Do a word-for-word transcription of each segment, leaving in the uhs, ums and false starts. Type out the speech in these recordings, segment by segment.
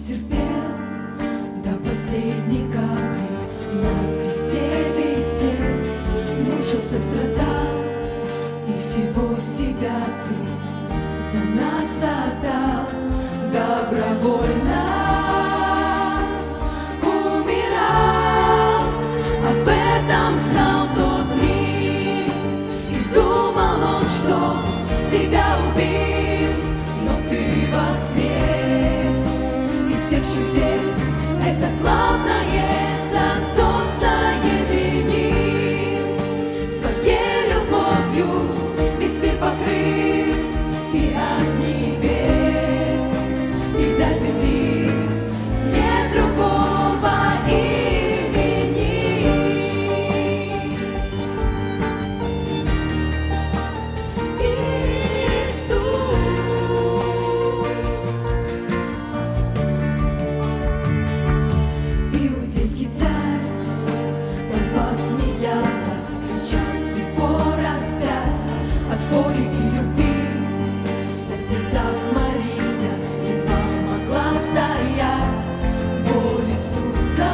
терпел до последней капли, на кресте висел, мучился, страдал, и всего себя ты за нас отдал добровольно. Умирал, об этом знал тот миг, и думал он, что тебя убил, но ты воскрес. Из всех чудес это главное с Отцом соединил, своей любовью весь мир покрыл, и от небес и до земли нет другого имени. Иисус. Иудейский царь, толпа смеялась, кричать его распять, от боли и любви вся в слезах Мария едва могла стоять. Боль Иисуса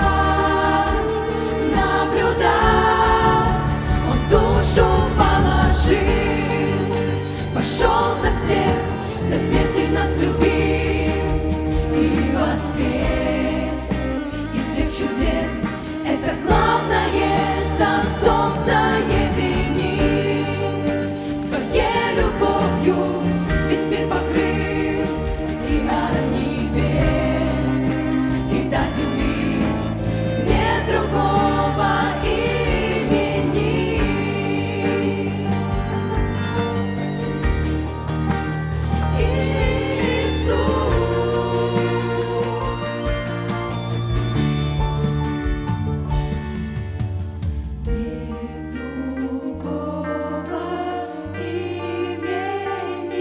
наблюдать, он душу положил, пошел за всех, до смерти нас любил и воскрес. Из всех чудес это главное с Отцом соединил, своей любовью весь мир покрыл, и от небес и до земли нет другого имени. Иисус. Нет другого имени,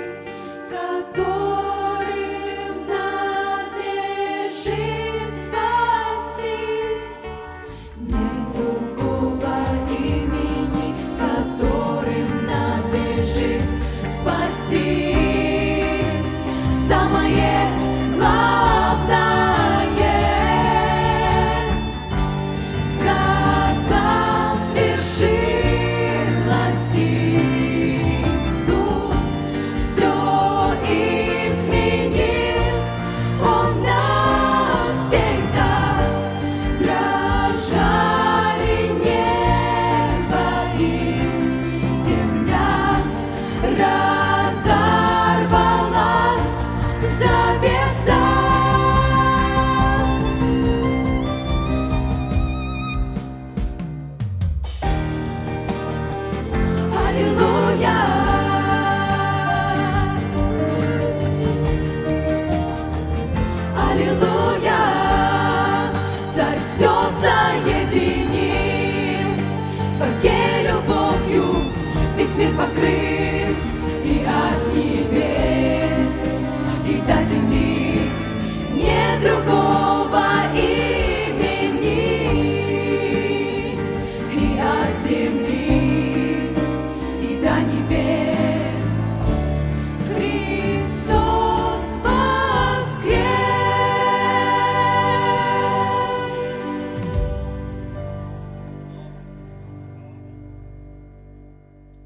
которым надлежит спастись. Нет другого имени, которым надлежит спастись. Самое главное сказал, свершилось. Иисус все изменил, Он навсегда. Дрожали небо и земля, разорвалась завеса. Аллилуйя. Аллилуйя.